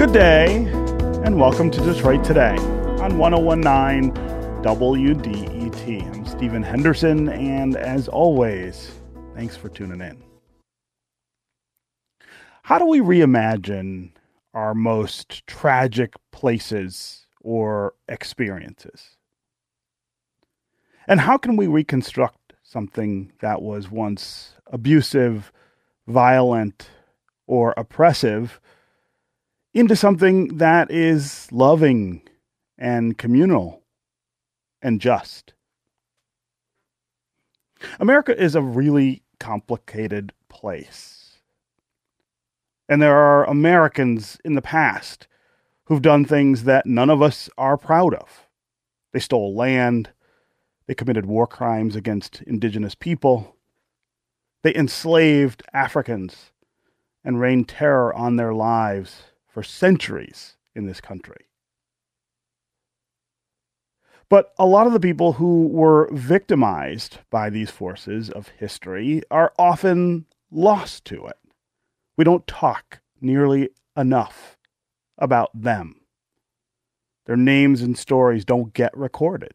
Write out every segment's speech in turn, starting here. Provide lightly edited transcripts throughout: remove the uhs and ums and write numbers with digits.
Good day, and welcome to Detroit Today on 1019 WDET. I'm Stephen Henderson, and as always, thanks for tuning in. How do we reimagine our most tragic places or experiences? And how can we reconstruct something that was once abusive, violent, or oppressive into something that is loving and communal and just? America is a really complicated place. And there are Americans in the past who've done things that none of us are proud of. They stole land. They committed war crimes against indigenous people. They enslaved Africans and rained terror on their lives for centuries in this country. But a lot of the people who were victimized by these forces of history are often lost to it. We don't talk nearly enough about them. Their names and stories don't get recorded.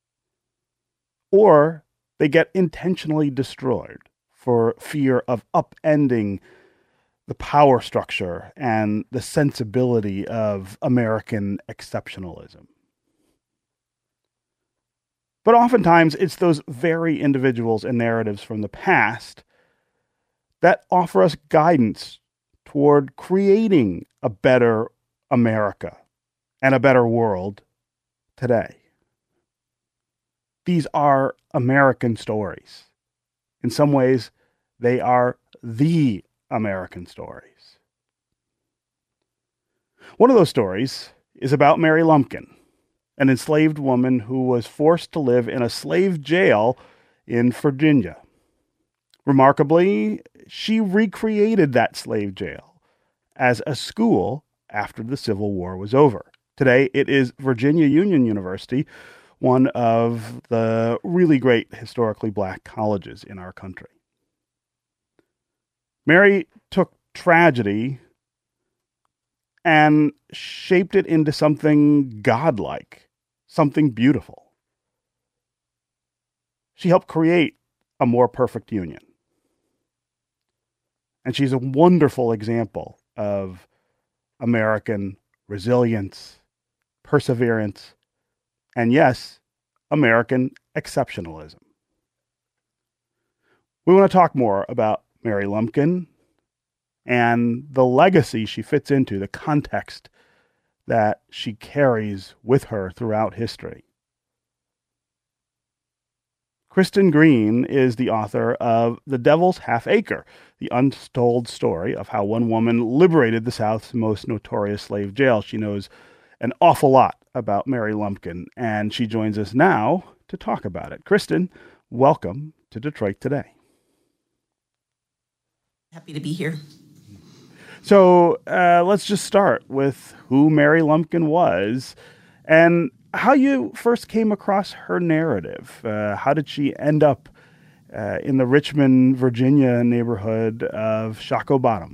Or they get intentionally destroyed for fear of upending the power structure and the sensibility of American exceptionalism. But oftentimes, it's those very individuals and narratives from the past that offer us guidance toward creating a better America and a better world today. These are American stories. In some ways, they are the American stories. One of those stories is about Mary Lumpkin, an enslaved woman who was forced to live in a slave jail in Virginia. Remarkably, she recreated that slave jail as a school after the Civil War was over. Today, it is Virginia Union University, one of the really great historically black colleges in our country. Mary took tragedy and shaped it into something godlike, something beautiful. She helped create a more perfect union. And she's a wonderful example of American resilience, perseverance, and yes, American exceptionalism. We want to talk more about Mary Lumpkin and the legacy she fits into, the context that she carries with her throughout history. Kristen Green is the author of The Devil's Half Acre, the untold story of how one woman liberated the South's most notorious slave jail. She knows an awful lot about Mary Lumpkin, and she joins us now to talk about it. Kristen, welcome to Detroit Today. Happy to be here. So let's just start with who Mary Lumpkin was and how you first came across her narrative. How did she end up in the Richmond, Virginia neighborhood of Shockoe Bottom?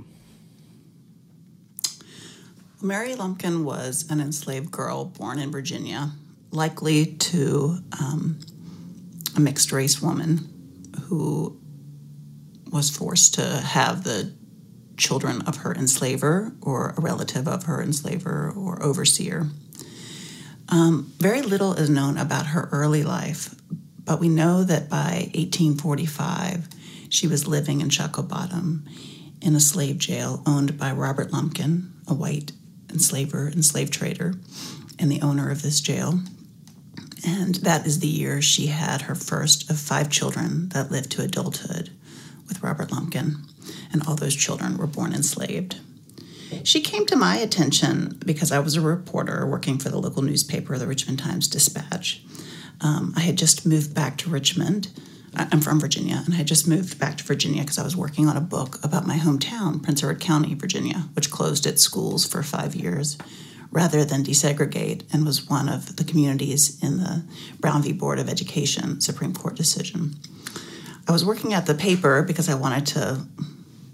Mary Lumpkin was an enslaved girl born in Virginia, likely to a mixed-race woman who was forced to have the children of her enslaver or a relative of her enslaver or overseer. Very little is known about her early life, but we know that by 1845, she was living in Shockoe Bottom in a slave jail owned by Robert Lumpkin, a white enslaver and slave trader, and the owner of this jail. And that is the year she had her first of 5 children that lived to adulthood with Robert Lumpkin, and all those children were born enslaved. She came to my attention because I was a reporter working for the local newspaper, the Richmond Times-Dispatch. I had just moved back to Richmond. I'm from Virginia, and I had just moved back to Virginia because I was working on a book about my hometown, Prince Edward County, Virginia, which closed its schools for 5 years rather than desegregate and was one of the communities in the Brown v. Board of Education Supreme Court decision. I was working at the paper because I wanted to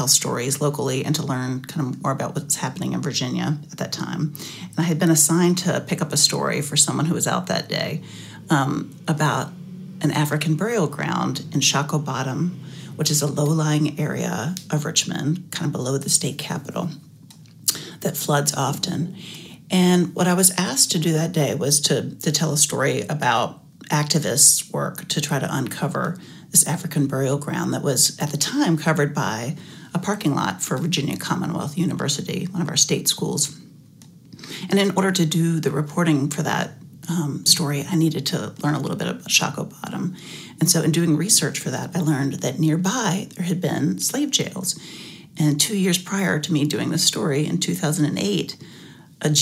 tell stories locally and to learn kind of more about what's happening in Virginia at that time. And I had been assigned to pick up a story for someone who was out that day about an African burial ground in Shockoe Bottom, which is a low-lying area of Richmond, kind of below the state capitol, that floods often. And what I was asked to do that day was to tell a story about activists' work to try to uncover this African burial ground that was, at the time, covered by a parking lot for Virginia Commonwealth University, one of our state schools. And in order to do the reporting for that story, I needed to learn a little bit about Shockoe Bottom. And so in doing research for that, I learned that nearby there had been slave jails. And 2 years prior to me doing this story, in 2008, an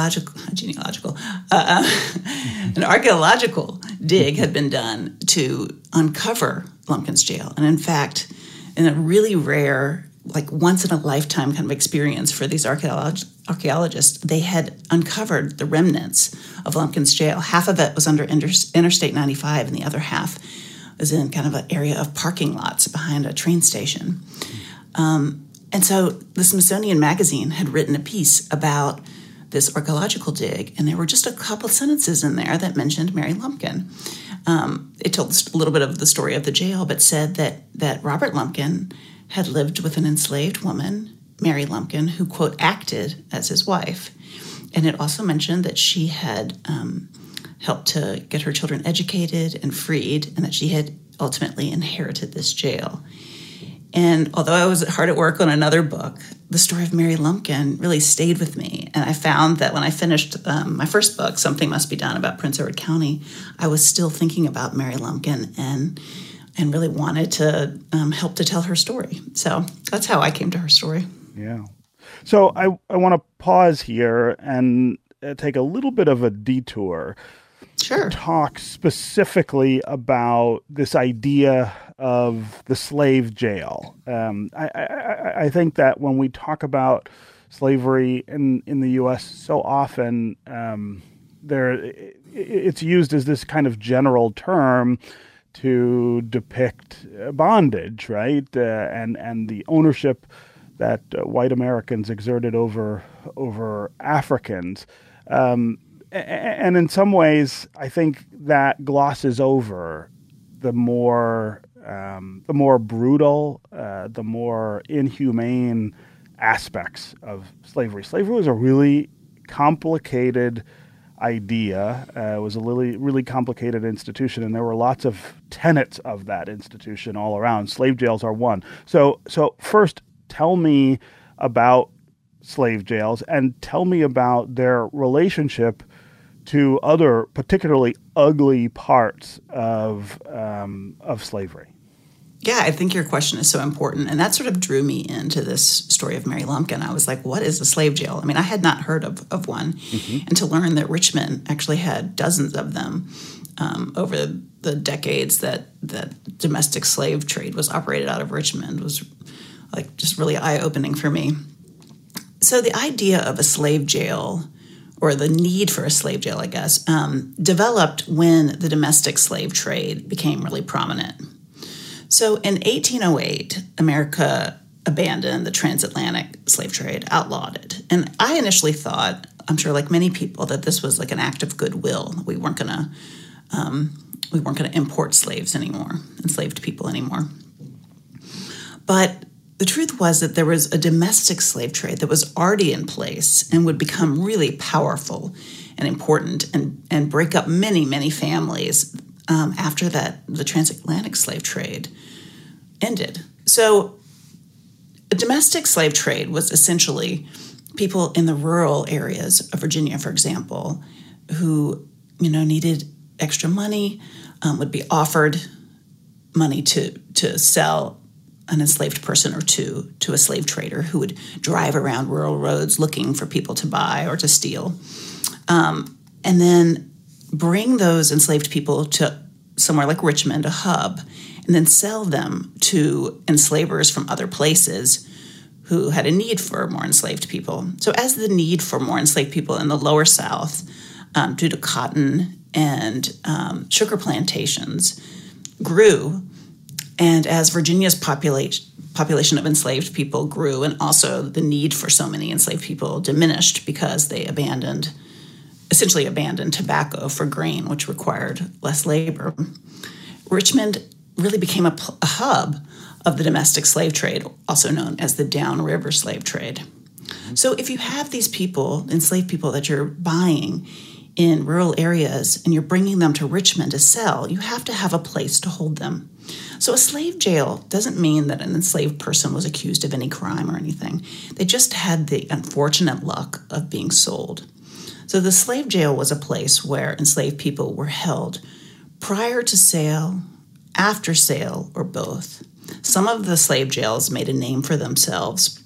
archaeological dig had been done to uncover Lumpkin's Jail. And in fact, in a really rare, like once-in-a-lifetime kind of experience for these archaeologists, they had uncovered the remnants of Lumpkin's Jail. Half of it was under Interstate 95, and the other half was in kind of an area of parking lots behind a train station. And so the Smithsonian Magazine had written a piece about this archaeological dig, and there were just a couple sentences in there that mentioned Mary Lumpkin. It told a little bit of the story of the jail, but said that Robert Lumpkin had lived with an enslaved woman, Mary Lumpkin, who, quote, acted as his wife. And it also mentioned that she had helped to get her children educated and freed, and that she had ultimately inherited this jail. And although I was hard at work on another book, the story of Mary Lumpkin really stayed with me. And I found that when I finished my first book, Something Must Be Done, about Prince Edward County, I was still thinking about Mary Lumpkin and really wanted to help to tell her story. So that's how I came to her story. Yeah. So I want to pause here and take a little bit of a detour. Sure. Talk specifically about this idea of the slave jail. I think that when we talk about slavery in the U.S. so often, it's used as this kind of general term to depict bondage, right? And the ownership that white Americans exerted over Africans. And in some ways, I think that glosses over the more brutal, the more inhumane aspects of slavery. Slavery was a really complicated idea. It was a really complicated institution, and there were lots of tenets of that institution all around. Slave jails are one. So first, tell me about slave jails and tell me about their relationship to other particularly ugly parts of slavery. Yeah, I think your question is so important. And that sort of drew me into this story of Mary Lumpkin. I was like, what is a slave jail? I mean, I had not heard of one. Mm-hmm. And to learn that Richmond actually had dozens of them over the decades that domestic slave trade was operated out of Richmond was like just really eye-opening for me. So the idea of a slave jail, or the need for a slave jail, I guess, developed when the domestic slave trade became really prominent. So in 1808, America abandoned the transatlantic slave trade, outlawed it. And I initially thought, I'm sure like many people, that this was like an act of goodwill. We weren't going to import slaves anymore, enslaved people anymore. But the truth was that there was a domestic slave trade that was already in place and would become really powerful and important and break up many, many families after that the transatlantic slave trade ended. So a domestic slave trade was essentially people in the rural areas of Virginia, for example, who needed extra money, would be offered money to sell an enslaved person or two to a slave trader who would drive around rural roads looking for people to buy or to steal, and then bring those enslaved people to somewhere like Richmond, a hub, and then sell them to enslavers from other places who had a need for more enslaved people. So as the need for more enslaved people in the lower South, due to cotton and sugar plantations, grew, And as Virginia's population of enslaved people grew, and also the need for so many enslaved people diminished because they essentially abandoned tobacco for grain, which required less labor, Richmond really became a hub of the domestic slave trade, also known as the downriver slave trade. So if you have these people, enslaved people that you're buying in rural areas and you're bringing them to Richmond to sell, you have to have a place to hold them. So a slave jail doesn't mean that an enslaved person was accused of any crime or anything. They just had the unfortunate luck of being sold. So the slave jail was a place where enslaved people were held prior to sale, after sale, or both. Some of the slave jails made a name for themselves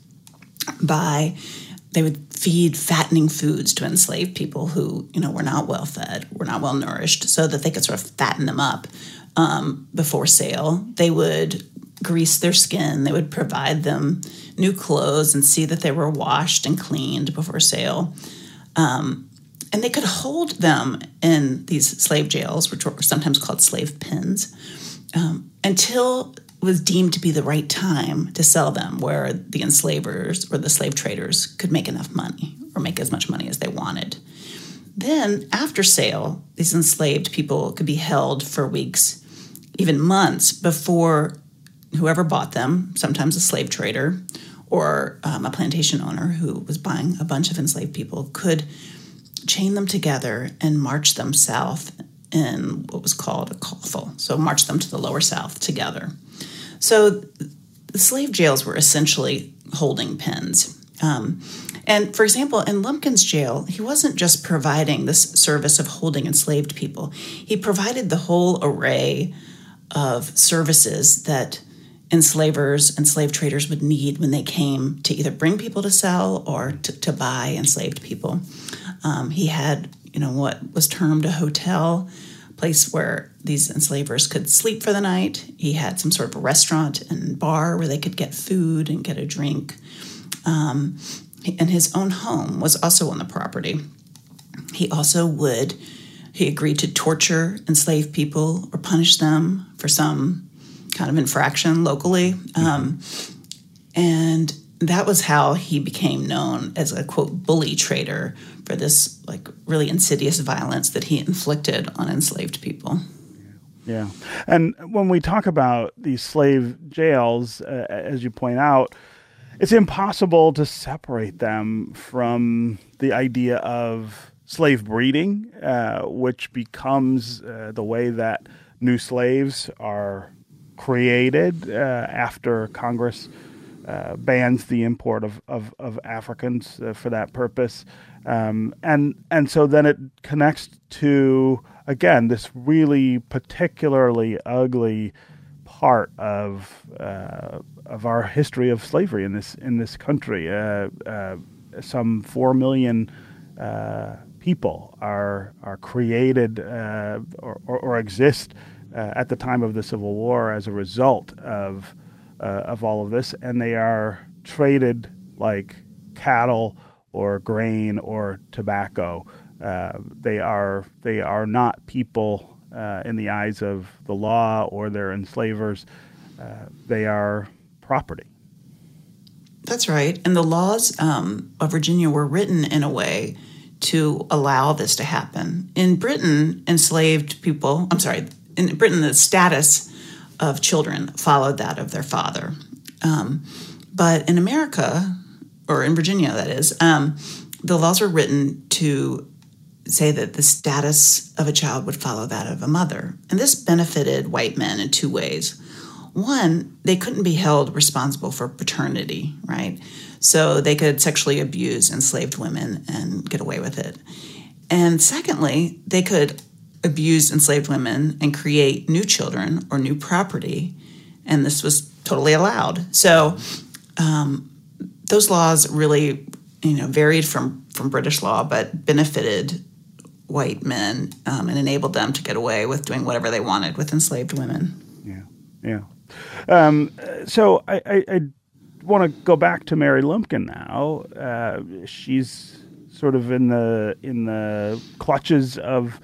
they would feed fattening foods to enslaved people who, were not well fed, were not well nourished, so that they could sort of fatten them up before sale. They would grease their skin. They would provide them new clothes and see that they were washed and cleaned before sale. And they could hold them in these slave jails, which were sometimes called slave pens, until it was deemed to be the right time to sell them, where the enslavers or the slave traders could make enough money or make as much money as they wanted. Then, after sale, these enslaved people could be held for weeks, even months, before whoever bought them, sometimes a slave trader or a plantation owner who was buying a bunch of enslaved people, could chain them together and march them south in what was called a coffle. So march them to the lower south together. So the slave jails were essentially holding pens. And for example, in Lumpkin's jail, he wasn't just providing this service of holding enslaved people. He provided the whole array of services that enslavers and slave traders would need when they came to either bring people to sell or to buy enslaved people. He had, what was termed a hotel, place where these enslavers could sleep for the night. He had some sort of a restaurant and bar where they could get food and get a drink. And his own home was also on the property. He agreed to torture enslaved people or punish them for some kind of infraction locally. And that was how he became known as a, quote, bully trader, for this really insidious violence that he inflicted on enslaved people. Yeah. And when we talk about these slave jails, as you point out, it's impossible to separate them from the idea of slave breeding, which becomes the way that new slaves are created after Congress bans the import of Africans for that purpose. And so then it connects to, again, this really particularly ugly part of our history of slavery in this country. Some 4 million people are created or exist at the time of the Civil War as a result of all of this, and they are traded like cattle or grain or tobacco. They are not people in the eyes of the law or their enslavers. They are property. That's right. And the laws of Virginia were written in a way to allow this to happen. In Britain, the status of children followed that of their father. But in America, or in Virginia, that is, the laws were written to say that the status of a child would follow that of a mother. And this benefited white men in two ways. One, they couldn't be held responsible for paternity, right? So they could sexually abuse enslaved women and get away with it. And secondly, they could abuse enslaved women and create new children or new property, and this was totally allowed. So those laws really, varied from British law, but benefited white men and enabled them to get away with doing whatever they wanted with enslaved women. Yeah. So I want to go back to Mary Lumpkin now. She's sort of in the clutches of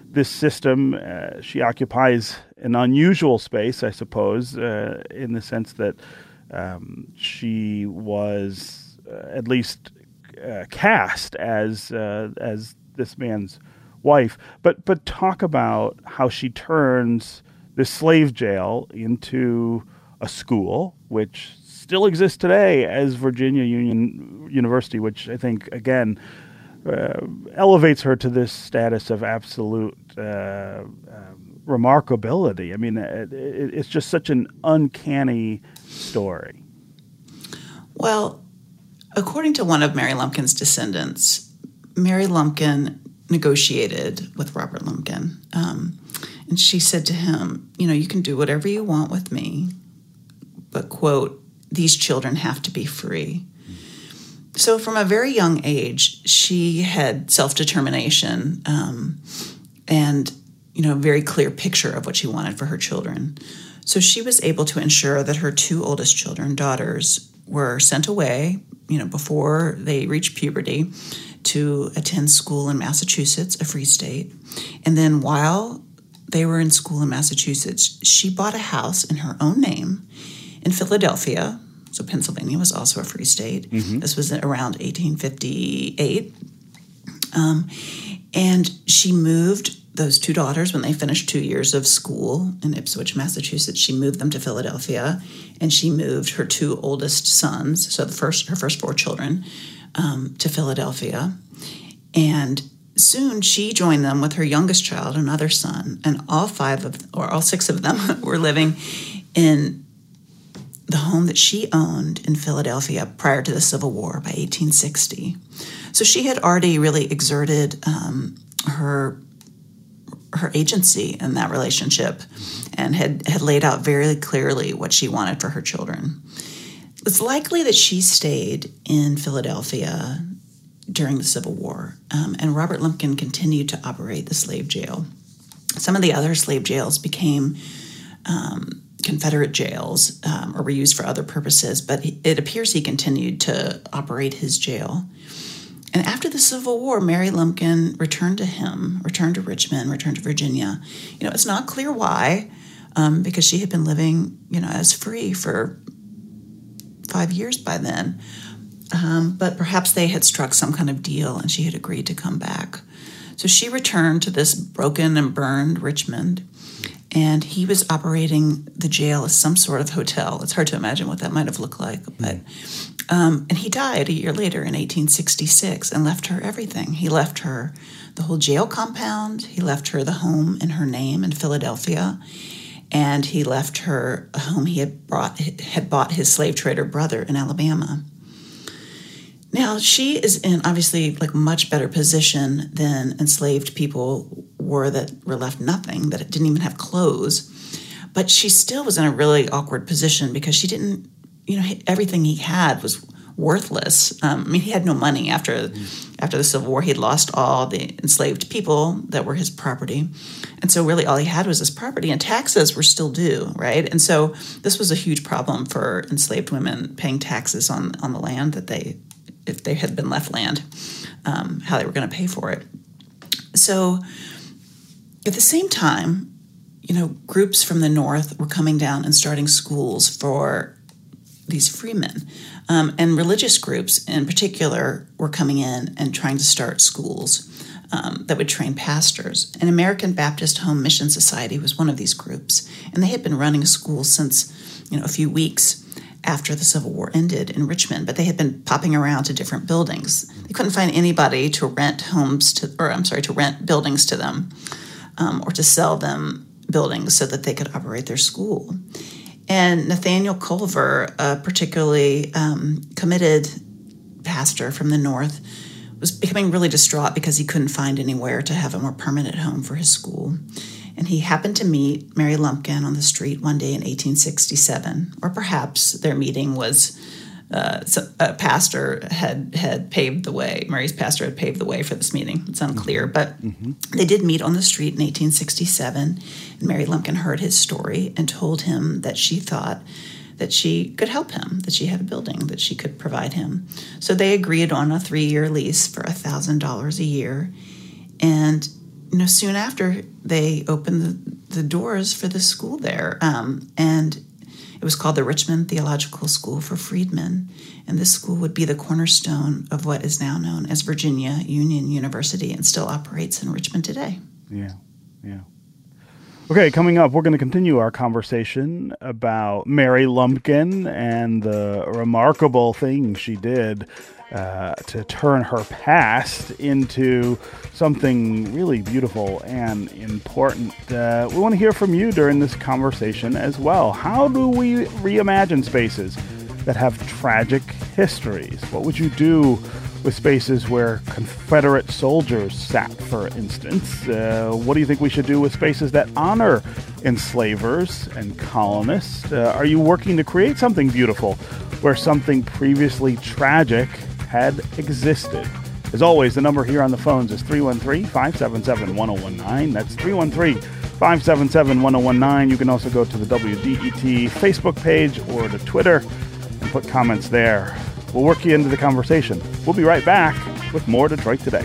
this system, she occupies an unusual space, I suppose, in the sense that she was at least cast as this man's wife. But talk about how she turns this slave jail into a school, which still exists today as Virginia Union University, which I think, again, elevates her to this status of absolute remarkability. I mean, it's just such an uncanny story. Well, according to one of Mary Lumpkin's descendants, Mary Lumpkin negotiated with Robert Lumpkin. And she said to him, you can do whatever you want with me, but, quote, these children have to be free. So from a very young age, she had self-determination and, a very clear picture of what she wanted for her children. So she was able to ensure that her two oldest children, daughters, were sent away, before they reached puberty, to attend school in Massachusetts, a free state. And then while they were in school in Massachusetts, she bought a house in her own name in Philadelphia. So Pennsylvania was also a free state. Mm-hmm. This was around 1858. And she moved those two daughters when they finished 2 years of school in Ipswich, Massachusetts. She moved them to Philadelphia, and she moved her two oldest sons, so her first four children, to Philadelphia. And soon she joined them with her youngest child, another son, and all six of them were living in the home that she owned in Philadelphia prior to the Civil War by 1860. So she had already really exerted her agency in that relationship and had laid out very clearly what she wanted for her children. It's likely that she stayed in Philadelphia during the Civil War, and Robert Lumpkin continued to operate the slave jail. Some of the other slave jails became Confederate jails or were used for other purposes, but it appears he continued to operate his jail. And after the Civil War, Mary Lumpkin returned to Richmond, returned to Virginia. It's not clear why, because she had been living, as free for 5 years by then. But perhaps they had struck some kind of deal and she had agreed to come back. So she returned to this broken and burned Richmond, and he was operating the jail as some sort of hotel. It's hard to imagine what that might have looked like, but and he died a year later in 1866 and left her everything. He left her the whole jail compound. He left her the home in her name in Philadelphia, and he left her a home he had bought his slave trader brother in Alabama. Now, she is in obviously much better position than enslaved people were that were left nothing, that didn't even have clothes. But she still was in a really awkward position because she didn't, everything he had was worthless. He had no money after the Civil War. He had lost all the enslaved people that were his property. And so really all he had was his property, and taxes were still due, right? And so this was a huge problem for enslaved women, paying taxes on the land that if they had been left land, how they were going to pay for it. So at the same time, groups from the North were coming down and starting schools for these freemen. And religious groups in particular were coming in and trying to start schools that would train pastors. And American Baptist Home Mission Society was one of these groups. And they had been running schools since, a few weeks after the Civil War ended in Richmond, but they had been popping around to different buildings. They couldn't find anybody to rent to rent buildings to them, or to sell them buildings so that they could operate their school. And Nathaniel Culver, a particularly committed pastor from the North, was becoming really distraught because he couldn't find anywhere to have a more permanent home for his school. And he happened to meet Mary Lumpkin on the street one day in 1867, or perhaps their meeting was a pastor had paved the way. Mary's pastor had paved the way for this meeting. It's unclear, but they did meet on the street in 1867, and Mary Lumpkin heard his story and told him that she thought that she could help him, that she had a building that she could provide him. So they agreed on a 3-year lease for $1,000 a year, and soon after they opened the doors for the school there, and it was called the Richmond Theological School for Freedmen, and this school would be the cornerstone of what is now known as Virginia Union University and still operates in Richmond today. Yeah. Okay, coming up, we're going to continue our conversation about Mary Lumpkin and the remarkable thing she did to turn her past into something really beautiful and important. We want to hear from you during this conversation as well. How do we reimagine spaces that have tragic histories? What would you do with spaces where Confederate soldiers sat, for instance? What do you think we should do with spaces that honor enslavers and colonists? Are you working to create something beautiful where something previously tragic had existed? As always, the number here on the phones is 313-577-1019. That's 313-577-1019. You can also go to the WDET Facebook page or to Twitter and put comments there. We'll work you into the conversation. We'll be right back with more Detroit Today.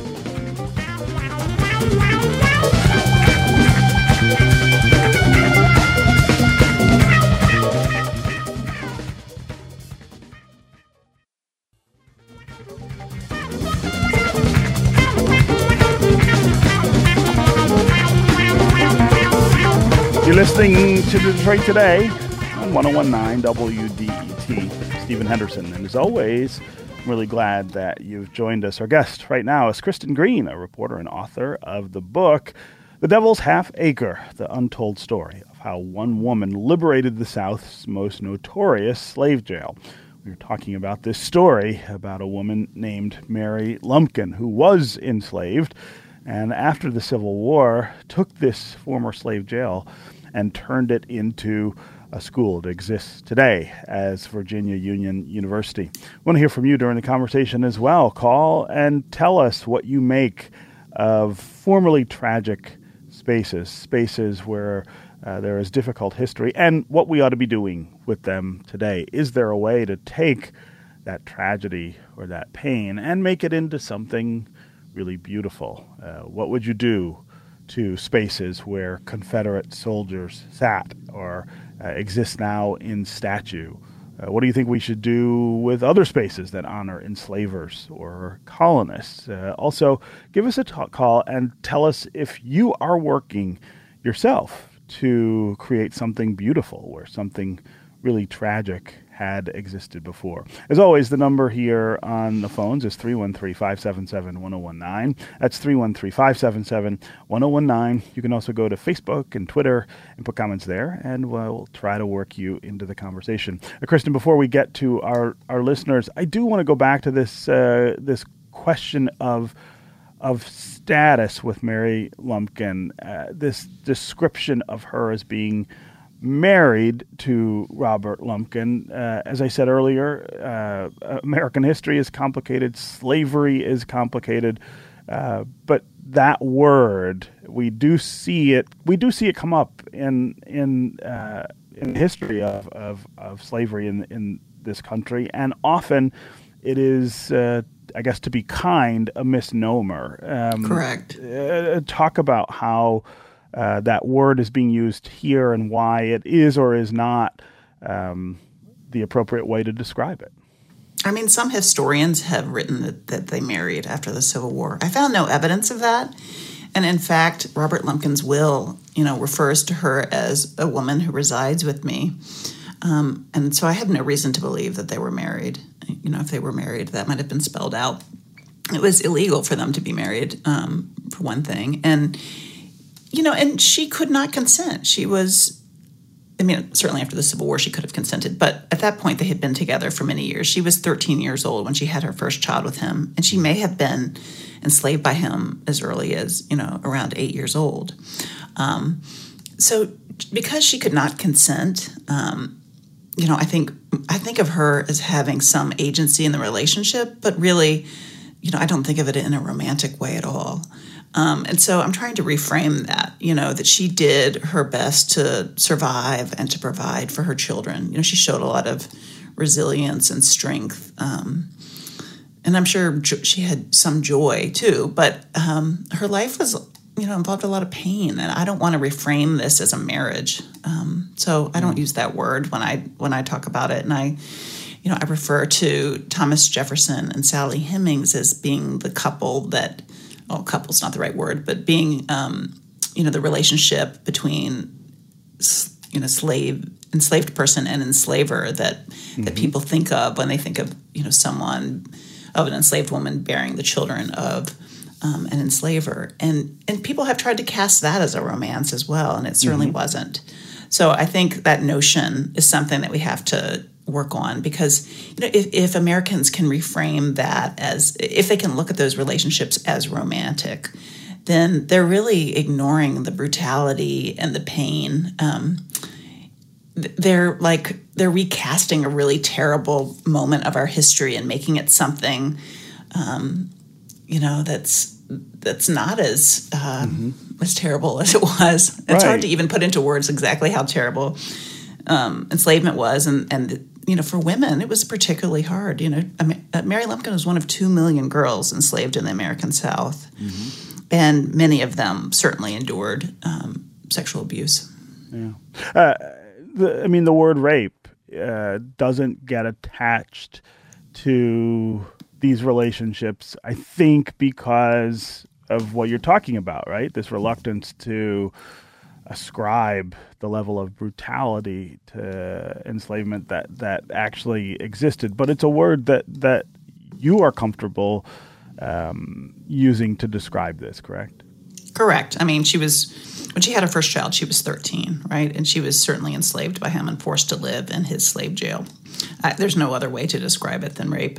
You're listening to Detroit Today on 101.9 WDET. Stephen Henderson. And as always, I'm really glad that you've joined us. Our guest right now is Kristen Green, a reporter and author of the book, The Devil's Half Acre, The Untold Story of How One Woman Liberated the South's Most Notorious Slave Jail. We were talking about this story about a woman named Mary Lumpkin, who was enslaved, and after the Civil War, took this former slave jail and turned it into a school that exists today as Virginia Union University. I want to hear from you during the conversation as well. Call and tell us what you make of formerly tragic spaces where there is difficult history, and what we ought to be doing with them today. Is there a way to take that tragedy or that pain and make it into something really beautiful? What would you do to spaces where Confederate soldiers sat or exist now in statue? What do you think we should do with other spaces that honor enslavers or colonists? Also, give us a call and tell us if you are working yourself to create something beautiful where something really tragic had existed before. As always, the number here on the phones is 313-577-1019. That's 313-577-1019. You can also go to Facebook and Twitter and put comments there, and we'll try to work you into the conversation. Kristen, before we get to our listeners, I do want to go back to this this question of status with Mary Lumpkin, this description of her as being married to Robert Lumpkin. As I said earlier, American history is complicated. Slavery is complicated. But that word, we do see it come up in the history of slavery in this country, and often it is, I guess, to be kind, a misnomer. Correct. Talk about how that word is being used here and why it is or is not the appropriate way to describe it. I mean, some historians have written that they married after the Civil War. I found no evidence of that. And in fact, Robert Lumpkin's will, refers to her as a woman who resides with me. And so I have no reason to believe that they were married. If they were married, that might have been spelled out. It was illegal for them to be married, for one thing. And and she could not consent. She was, certainly after the Civil War, she could have consented. But at that point, they had been together for many years. She was 13 years old when she had her first child with him. And she may have been enslaved by him as early as, around 8 years old. So because she could not consent, I think of her as having some agency in the relationship, but really, I don't think of it in a romantic way at all. And so I'm trying to reframe that, that she did her best to survive and to provide for her children. She showed a lot of resilience and strength. And I'm sure she had some joy too, but her life was involved a lot of pain, and I don't want to reframe this as a marriage. So I don't use that word when I talk about it, and I refer to Thomas Jefferson and Sally Hemings as being the couple that, well, couple's not the right word, but being, the relationship between, enslaved person and enslaver that people think of when they think of, someone, of an enslaved woman bearing the children of an enslaver. And people have tried to cast that as a romance as well, and it certainly wasn't. So I think that notion is something that we have to work on, because if Americans can reframe that as, if they can look at those relationships as romantic, then they're really ignoring the brutality and the pain. They're recasting a really terrible moment of our history and making it something, that's not as terrible as it was. It's hard to even put into words exactly how terrible enslavement was, and for women it was particularly hard. Mary Lumpkin was one of 2 million girls enslaved in the American South, and many of them certainly endured sexual abuse. Yeah, the word rape doesn't get attached to these relationships, I think, because of what you're talking about, right? This reluctance to ascribe the level of brutality to enslavement that actually existed. But it's a word that you are comfortable using to describe this, correct? Correct. I mean, when she had her first child, she was 13, right? And she was certainly enslaved by him and forced to live in his slave jail. There's no other way to describe it than rape.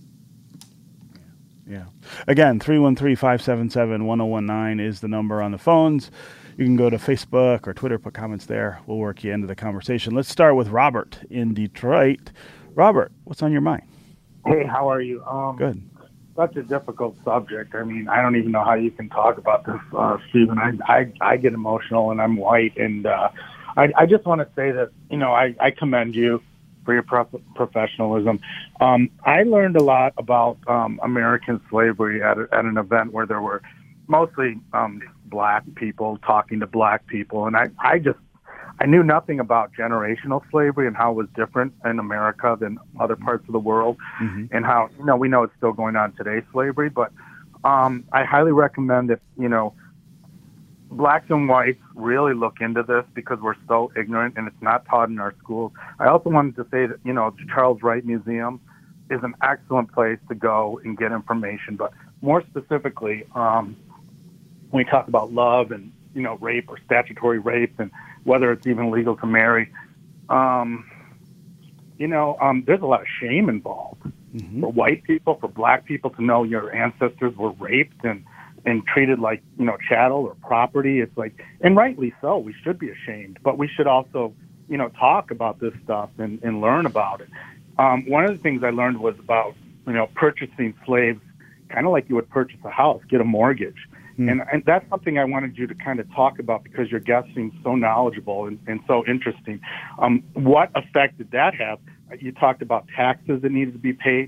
Yeah. Again, 313-577-1019 is the number on the phones. You can go to Facebook or Twitter, put comments there. We'll work you into the conversation. Let's start with Robert in Detroit. Robert, what's on your mind? Hey, how are you? Good. Such a difficult subject. I mean, I don't even know how you can talk about this, Stephen. I get emotional, and I'm white, and I just want to say that, I commend you for your professionalism. I learned a lot about American slavery at an event where there were mostly black people talking to black people, and I knew nothing about generational slavery and how it was different in America than other parts of the world, and how we know it's still going on today, slavery. But I highly recommend that blacks and whites really look into this, because we're so ignorant and it's not taught in our schools. I also wanted to say that, the Charles Wright Museum is an excellent place to go and get information. But more specifically, when we talk about love and, rape or statutory rape and whether it's even legal to marry, there's a lot of shame involved for white people, for black people to know your ancestors were raped and treated like, chattel or property. It's like, and rightly so, we should be ashamed, but we should also, talk about this stuff and learn about it. One of the things I learned was about, purchasing slaves, kind of like you would purchase a house, get a mortgage. And that's something I wanted you to kind of talk about, because your guest seems so knowledgeable and so interesting. What effect did that have? You talked about taxes that needed to be paid.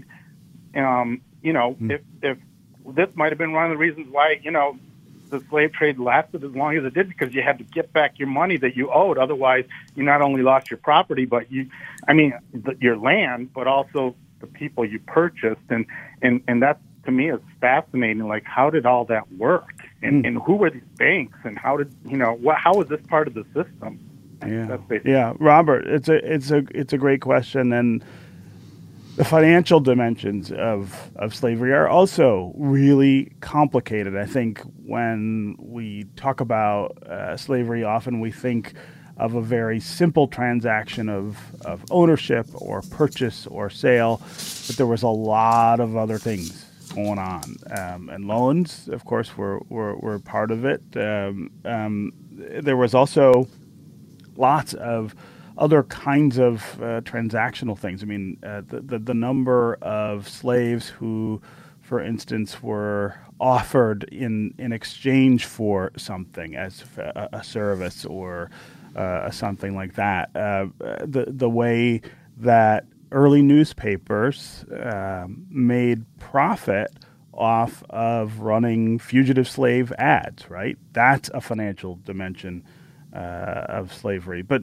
If this might have been one of the reasons why, the slave trade lasted as long as it did, because you had to get back your money that you owed. Otherwise, you not only lost your property, but your land, but also the people you purchased. And that, to me, is fascinating. Like, how did all that work? And who were these banks? And how did, how was this part of the system? Yeah. Robert, it's a great question. And the financial dimensions of slavery are also really complicated. I think when we talk about slavery, often we think of a very simple transaction of ownership or purchase or sale, but there was a lot of other things going on. And loans, of course, were part of it. There was also lots of other kinds of transactional things. I mean, the number of slaves who, for instance, were offered in exchange for something as a service or something like that. The way that early newspapers made profit off of running fugitive slave ads, right? That's a financial dimension of slavery. But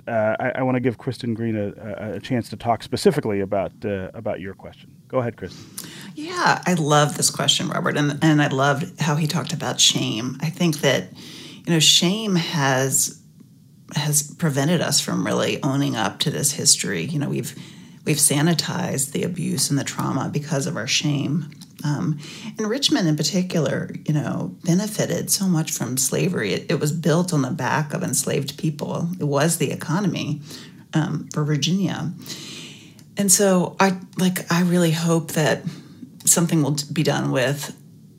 I want to give Kristen Green a chance to talk specifically about your question. Go ahead, Kristen. Yeah, I love this question, Robert, and I loved how he talked about shame. I think that, shame has prevented us from really owning up to this history. We've sanitized the abuse and the trauma because of our shame. And Richmond in particular, benefited so much from slavery. It was built on the back of enslaved people. It was the economy for Virginia. And so I really hope that something will be done with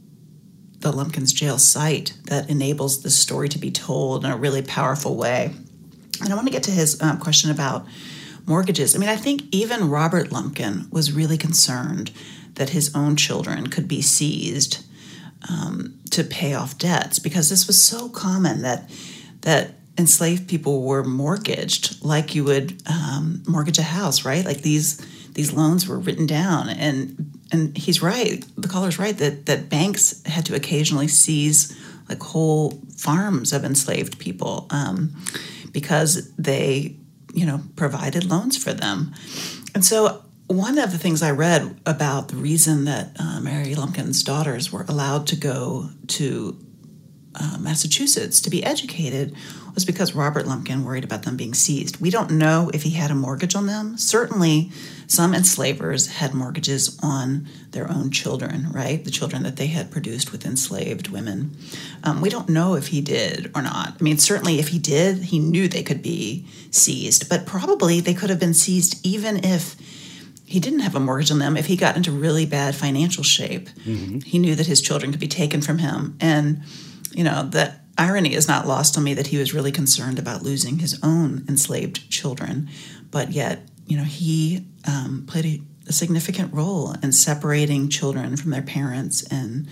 the Lumpkins jail site that enables this story to be told in a really powerful way. And I want to get to his question about mortgages. I think even Robert Lumpkin was really concerned that his own children could be seized to pay off debts, because this was so common that enslaved people were mortgaged like you would mortgage a house, right? Like these loans were written down, and he's right. The caller's right that banks had to occasionally seize like whole farms of enslaved people because they, provided loans for them. And so one of the things I read about the reason that Mary Lumpkin's daughters were allowed to go to Massachusetts to be educated was because Robert Lumpkin worried about them being seized. We don't know if he had a mortgage on them. Certainly, some enslavers had mortgages on their own children, right? The children that they had produced with enslaved women. We don't know if he did or not. Certainly if he did, he knew they could be seized, but probably they could have been seized even if he didn't have a mortgage on them. If he got into really bad financial shape, he knew that his children could be taken from him. And, that irony is not lost on me that he was really concerned about losing his own enslaved children. But yet, he played a significant role in separating children from their parents and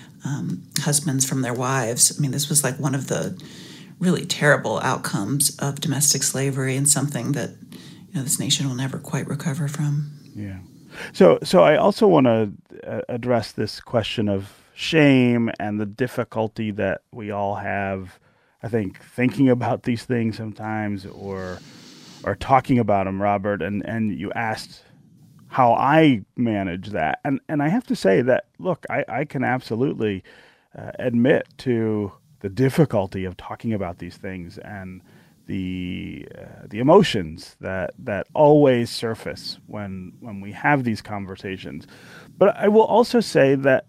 husbands from their wives. This was like one of the really terrible outcomes of domestic slavery, and something that, this nation will never quite recover from. Yeah. So I also want to address this question of shame and the difficulty that we all have, I think, thinking about these things sometimes or talking about them, Robert. And you asked how I manage that. And I have to say that, look, I can absolutely admit to the difficulty of talking about these things and the emotions that always surface when we have these conversations. But I will also say that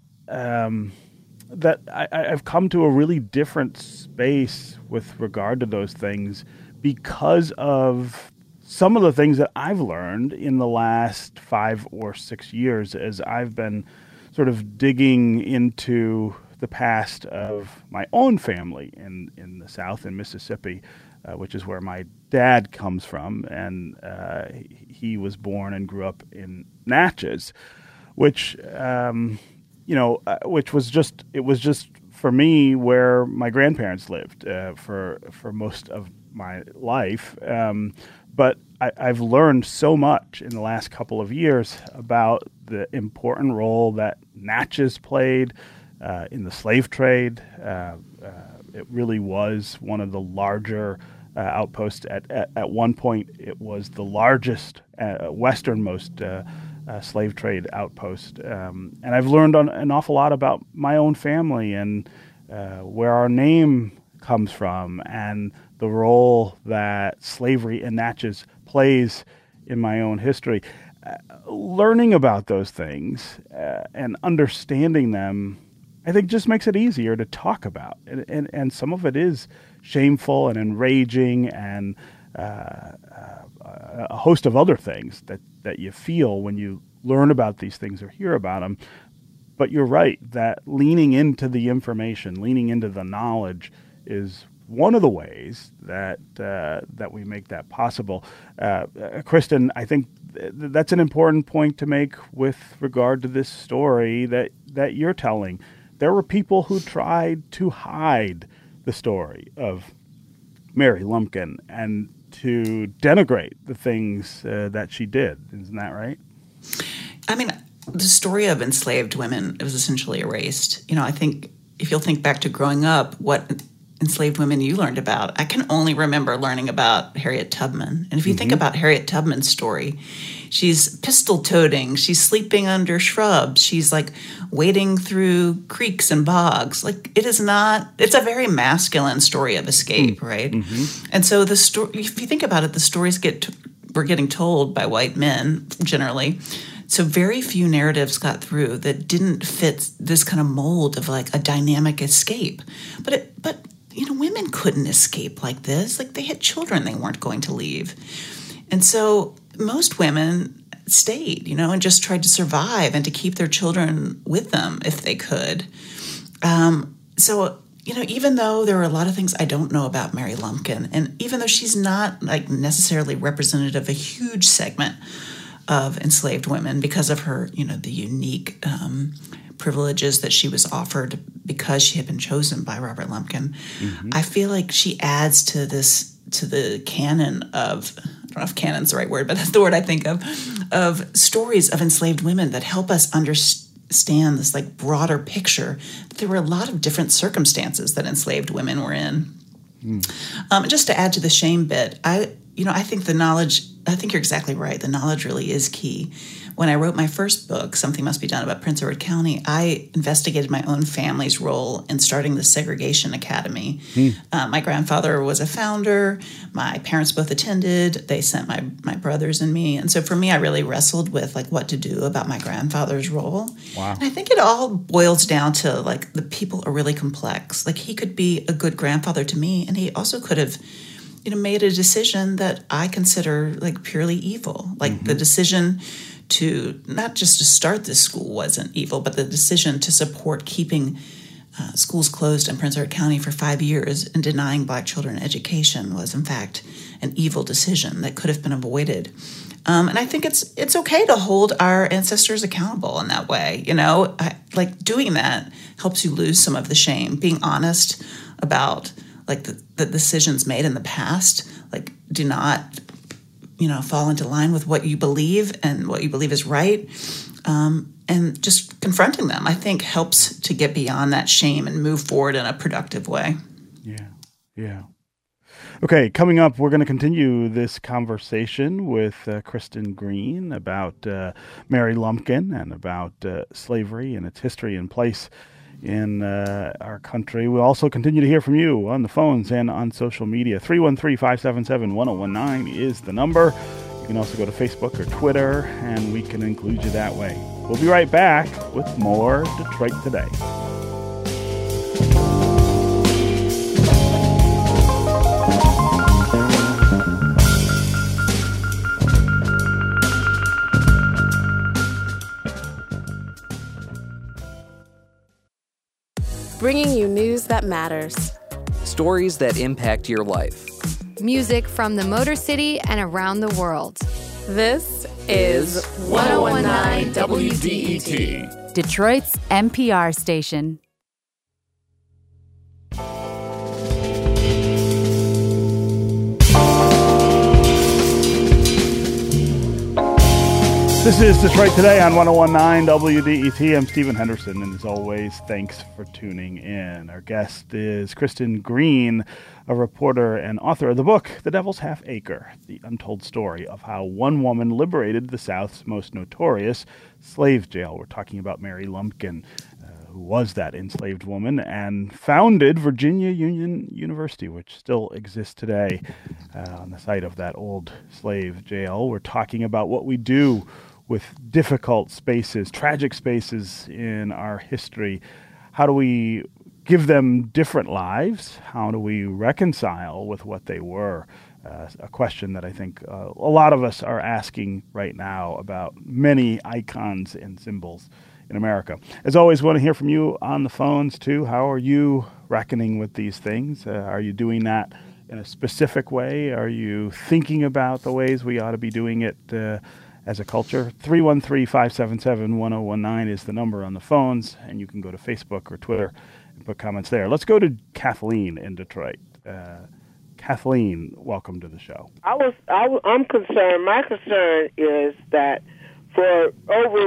that I've come to a really different space with regard to those things because of some of the things that I've learned in the last 5 or 6 years as I've been sort of digging into the past of my own family in the South, in Mississippi, which is where my dad comes from, and he was born and grew up in Natchez, which which was just for me where my grandparents lived for most of my life. But I've learned so much in the last couple of years about the important role that Natchez played in the slave trade. It really was one of the larger outposts. At one point, it was the largest, westernmost slave trade outpost. And I've learned an awful lot about my own family and where our name comes from and the role that slavery in Natchez plays in my own history. Learning about those things and understanding them, I think, just makes it easier to talk about. And some of it is shameful and enraging and a host of other things that you feel when you learn about these things or hear about them. But you're right that leaning into the information, leaning into the knowledge is one of the ways that we make that possible. Kristen, I think that's an important point to make with regard to this story that you're telling. There were people who tried to hide the story of Mary Lumpkin and to denigrate the things that she did. Isn't that right? the story of enslaved women was essentially erased. I think if you'll think back to growing up, what enslaved women you learned about, I can only remember learning about Harriet Tubman. And if you think about Harriet Tubman's story, she's pistol-toting, she's sleeping under shrubs, she's like wading through creeks and bogs. Like it's a very masculine story of escape, right? And so the story, if you think about it, the stories were getting told by white men generally. So very few narratives got through that didn't fit this kind of mold of like a dynamic escape. But women couldn't escape like this. Like they had children they weren't going to leave. And so most women stayed, and just tried to survive and to keep their children with them if they could. So even though there are a lot of things I don't know about Mary Lumpkin, and even though she's not like necessarily representative of a huge segment of enslaved women because of her, the unique privileges that she was offered because she had been chosen by Robert Lumpkin, I feel like she adds to the canon of, I don't know if canon's the right word, but that's the word I think of stories of enslaved women that help us understand this like broader picture. There were a lot of different circumstances that enslaved women were in. Just to add to the shame bit, I think I think you're exactly right. The knowledge really is key. When I wrote my first book, Something Must Be Done About Prince Edward County, I investigated my own family's role in starting the Segregation Academy. My grandfather was a founder. My parents both attended. They sent my brothers and me. And so for me, I really wrestled with like what to do about my grandfather's role. Wow. And I think it all boils down to like the people are really complex. Like he could be a good grandfather to me, and he also could have made a decision that I consider like purely evil. Like the decision to not just to start this school wasn't evil, but the decision to support keeping schools closed in Prince Edward County for 5 years and denying Black children education was in fact an evil decision that could have been avoided. And I think it's okay to hold our ancestors accountable in that way. Like doing that helps you lose some of the shame. Being honest about like the decisions made in the past, like do not, fall into line with what you believe and what you believe is right. And just confronting them, I think, helps to get beyond that shame and move forward in a productive way. Yeah. Okay, coming up, we're going to continue this conversation with Kristen Green about Mary Lumpkin and about slavery and its history and place in our country. We'll also continue to hear from you on the phones and on social media. 313-577-1019 is the number. You can also go to Facebook or Twitter, and we can include you that way. We'll be right back with more Detroit Today. Bringing you news that matters. Stories that impact your life. Music from the Motor City and around the world. This is 1019 WDET, Detroit's NPR station. This is Detroit Today on 1019 WDET. I'm Stephen Henderson, and as always, thanks for tuning in. Our guest is Kristen Green, a reporter and author of the book, The Devil's Half Acre, the untold story of how one woman liberated the South's most notorious slave jail. We're talking about Mary Lumpkin, who was that enslaved woman and founded Virginia Union University, which still exists today on the site of that old slave jail. We're talking about what we do with difficult spaces, tragic spaces in our history. How do we give them different lives? How do we reconcile with what they were? A question that I think a lot of us are asking right now about many icons and symbols in America. As always, want to hear from you on the phones too. How are you reckoning with these things? Are you doing that in a specific way? Are you thinking about the ways we ought to be doing it as a culture? 313-577-1019 is the number on the phones, and you can go to Facebook or Twitter and put comments there. Let's go to Kathleen in Detroit. Kathleen, welcome to the show. I'm concerned. My concern is that for over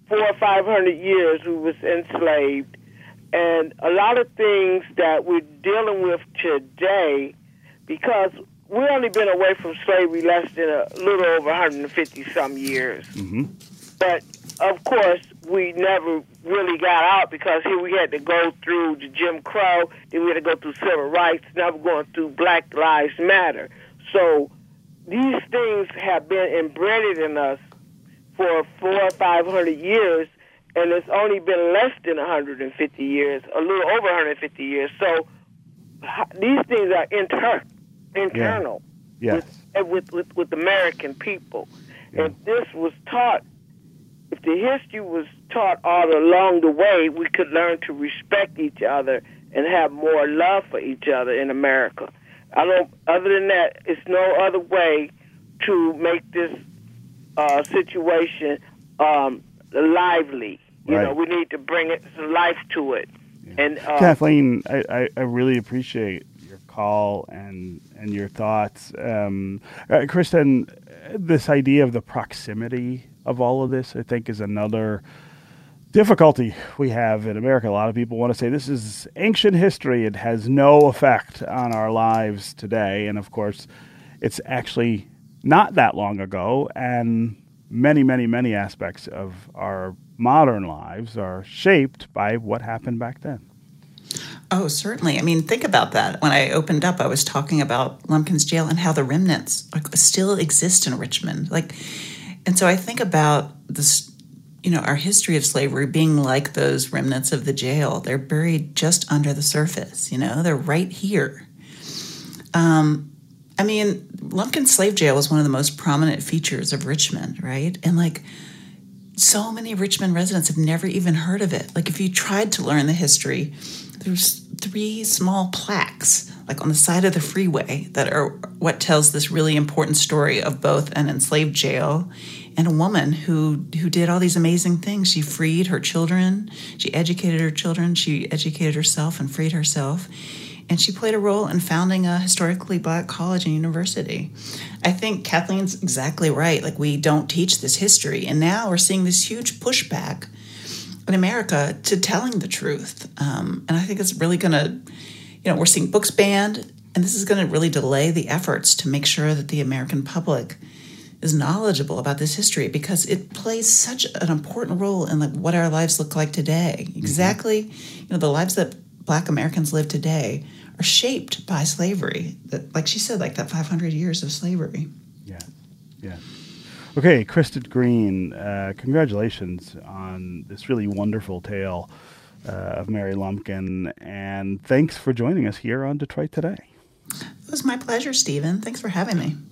400 or 500 years we was enslaved, and a lot of things that we're dealing with today, because we've only been away from slavery less than a little over 150 some years. Mm-hmm. But of course, we never really got out, because here we had to go through the Jim Crow, then we had to go through civil rights, now we're going through Black Lives Matter. So these things have been embedded in us for 400 or 500 years, and it's only been less than 150 years, a little over 150 years. So these things are internal with American people. Yeah. If this was taught, if the history was taught all along the way, we could learn to respect each other and have more love for each other in America. Other than that, it's no other way to make this situation lively. You know, we need to bring some life to it. Yeah. And Kathleen, I really appreciate your call and your thoughts. Kristen, this idea of the proximity of all of this, I think, is another difficulty we have in America. A lot of people want to say this is ancient history. It has no effect on our lives today. And of course, it's actually not that long ago. And many, many, many aspects of our modern lives are shaped by what happened back then. Oh, certainly. I mean, think about that. When I opened up, I was talking about Lumpkin's Jail and how the remnants still exist in Richmond. And so I think about this, our history of slavery being like those remnants of the jail. They're buried just under the surface, they're right here. I mean, Lumpkin's slave jail was one of the most prominent features of Richmond, right? And so many Richmond residents have never even heard of it. If you tried to learn the history, there's 3 small plaques, on the side of the freeway, that are what tells this really important story of both an enslaved jail and a woman who did all these amazing things. She freed her children, she educated her children, she educated herself and freed herself, and she played a role in founding a historically Black college and university. I think Kathleen's exactly right. We don't teach this history, and now we're seeing this huge pushback in America to telling the truth. And I think it's really going to, we're seeing books banned, and this is going to really delay the efforts to make sure that the American public is knowledgeable about this history, because it plays such an important role in what our lives look like today. Exactly, the lives that Black Americans live today are shaped by slavery. That, like she said, that 500 years of slavery. Yeah. Okay, Kristen Green, congratulations on this really wonderful tale of Mary Lumpkin, and thanks for joining us here on Detroit Today. It was my pleasure, Stephen. Thanks for having me.